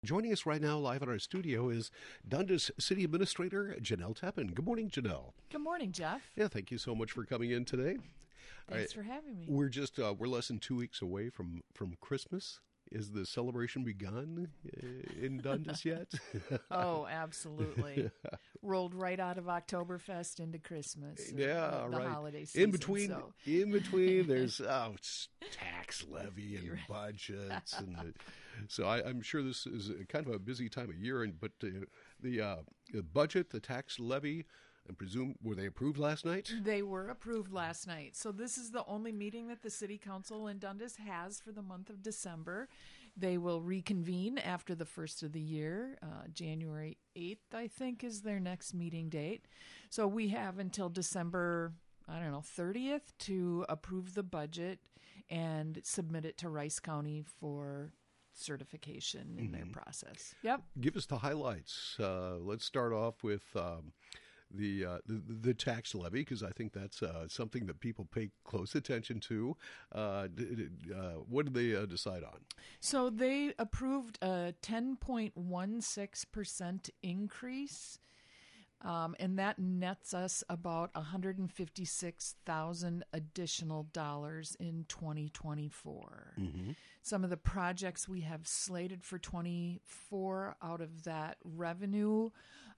Joining us right now live in our studio is Dundas City Administrator Janelle Teppan. Good morning, Janelle. Good morning, Jeff. Yeah, thank you so much for coming in today. Thanks for having me. We're less than 2 weeks away from Christmas. Is the celebration begun in Dundas yet? Oh, absolutely. Rolled right out of Oktoberfest into Christmas. Yeah, the right. holiday season. In between, there's it's tax levy and budgets, and so I'm sure this is kind of a busy time of year. But the budget, the tax levy, I presume, were they approved last night? They were approved last night. So this is the only meeting that the City Council in Dundas has for the month of December. They will reconvene after the first of the year. January 8th, I think, is their next meeting date. So we have until December 30th to approve the budget and submit it to Rice County for certification in their process. Yep. Give us the highlights. Let's start off with the tax levy, because I think that's something that people pay close attention to. What did they decide on? So they approved a 10.16% increase, and that nets us about $156,000 additional dollars in 2024. Mm-hmm. Some of the projects we have slated for 24 out of that revenue,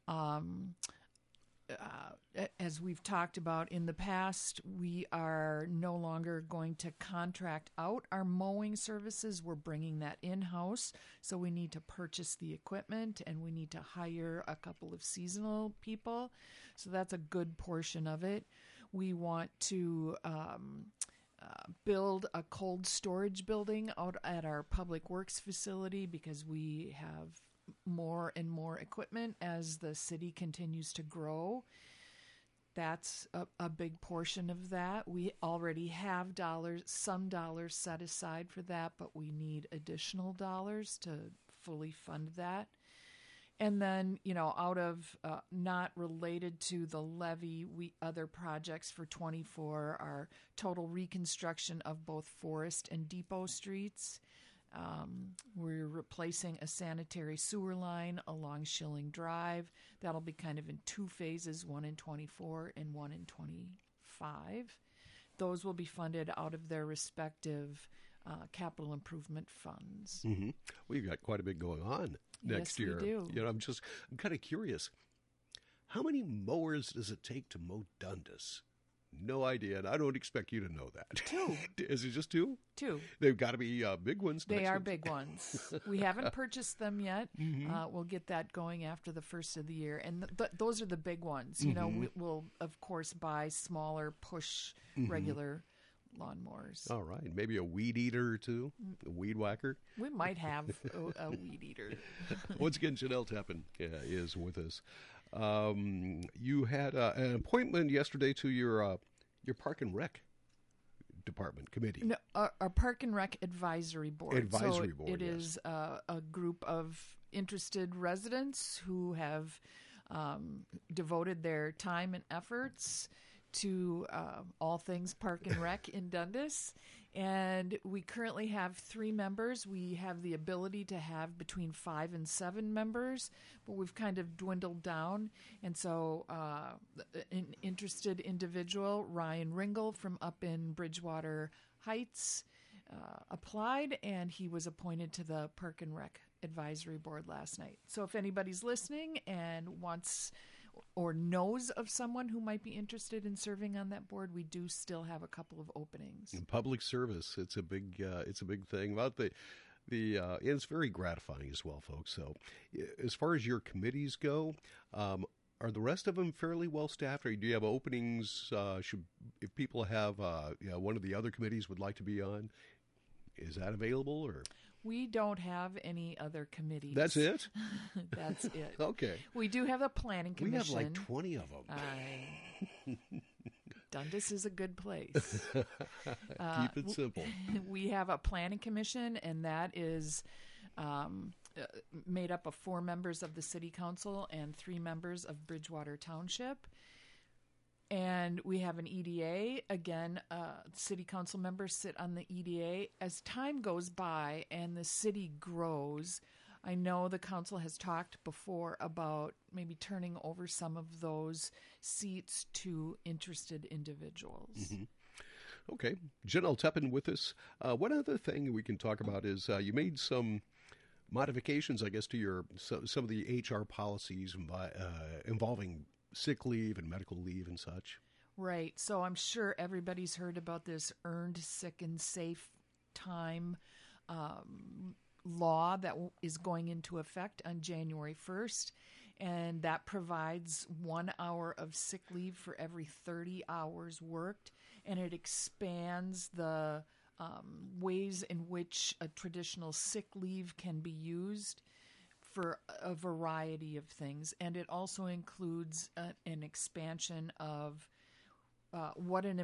as we've talked about in the past, we are no longer going to contract out our mowing services. We're bringing that in-house, so we need to purchase the equipment and we need to hire a couple of seasonal people. So that's a good portion of it. We want to build a cold storage building out at our Public Works facility because we have more and more equipment as the city continues to grow. That's a big portion of that. We already have some dollars set aside for that, but we need additional dollars to fully fund that. And then, out of not related to the levy, other projects for 24 are total reconstruction of both Forest and Depot streets. We're replacing a sanitary sewer line along Schilling Drive. That'll be kind of in two phases, one in 24 and one in 25. Those will be funded out of their respective capital improvement funds. Mm-hmm. Well, you've got quite a bit going on next year. Yes, we do. I'm kind of curious. How many mowers does it take to mow Dundas? No idea, and I don't expect you to know that. 2. Is it just 2? 2. They've got to be big ones. They are big ones. We haven't purchased them yet. Mm-hmm. We'll get that going after the first of the year. And those are the big ones. Mm-hmm. We'll, of course, buy smaller push regular lawnmowers. All right. Maybe a weed eater or two, a weed whacker. We might have a weed eater. Once again, Janelle Teppan is with us. You had an appointment yesterday to your Park and Rec department committee. No, our Park and Rec advisory board. It is a group of interested residents who have devoted their time and efforts to all things Park and Rec in Dundas. And we currently have 3 members. We have the ability to have between 5 and 7 members, but we've kind of dwindled down. And so an interested individual, Ryan Ringel from up in Bridgewater Heights, applied, and he was appointed to the Park and Rec advisory board last night. So if anybody's listening and wants or knows of someone who might be interested in serving on that board, we do still have a couple of openings. In public service, it's a big thing. About and it's very gratifying as well, folks. So as far as your committees go, are the rest of them fairly well staffed, or do you have openings? If people have one of the other committees would like to be on, is that available? Or we don't have any other committees. That's it? That's it. Okay. We do have a planning commission. We have like 20 of them. Dundas is a good place. Keep it simple. We have a planning commission, and that is made up of 4 members of the city council and 3 members of Bridgewater Township. And we have an EDA. Again, city council members sit on the EDA. As time goes by and the city grows, I know the council has talked before about maybe turning over some of those seats to interested individuals. Mm-hmm. Okay. Janelle Teppen with us. One other thing we can talk about is you made some modifications, I guess, to some of the HR policies involving sick leave and medical leave and such. Right. So I'm sure everybody's heard about this earned sick and safe time law that is going into effect on January 1st. And that provides 1 hour of sick leave for every 30 hours worked. And it expands the ways in which a traditional sick leave can be used for a variety of things. And it also includes an expansion of who an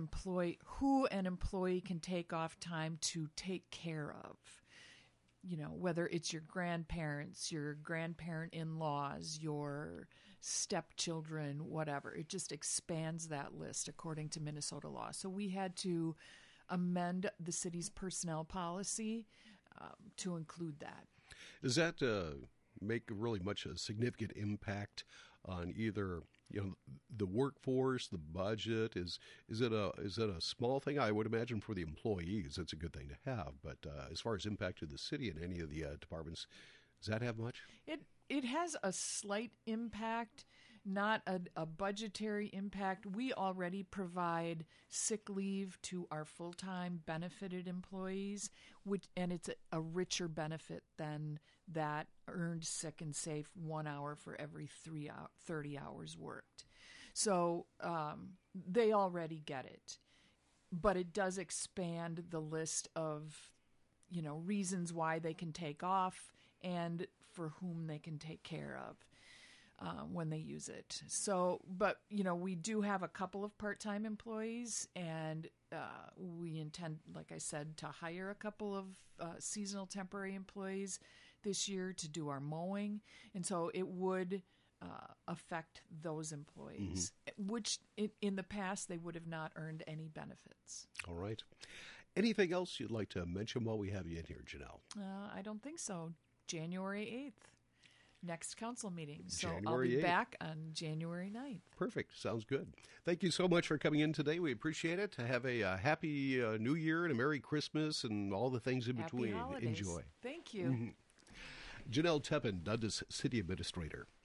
employee can take off time to take care of. You know, whether it's your grandparents, your grandparent in-laws, your stepchildren, whatever. It just expands that list according to Minnesota law. So we had to amend the city's personnel policy to include that. Does that make really much a significant impact on either the workforce, the budget? Is it a small thing? I would imagine for the employees it's a good thing to have, but as far as impact to the city and any of the departments, does that have much? It has a slight impact, not a budgetary impact. We already provide sick leave to our full-time benefited employees, and it's a richer benefit than that earned sick and safe 1 hour for every 30 hours worked. So they already get it. But it does expand the list of, reasons why they can take off and for whom they can take care of when they use it. So, but, we do have a couple of part-time employees, and we intend, like I said, to hire a couple of seasonal temporary employees this year to do our mowing. And so it would affect those employees, which in the past they would have not earned any benefits. All right. Anything else you'd like to mention while we have you in here, Janelle? I don't think so. January 8th, next council meeting. So January I'll be 8th. back on January 9th. Perfect. Sounds good. Thank you so much for coming in today. We appreciate it. Have a happy New Year and a Merry Christmas and all the things in Happy between. holidays. Enjoy. Thank you. Janelle Teppen, Dundas City Administrator.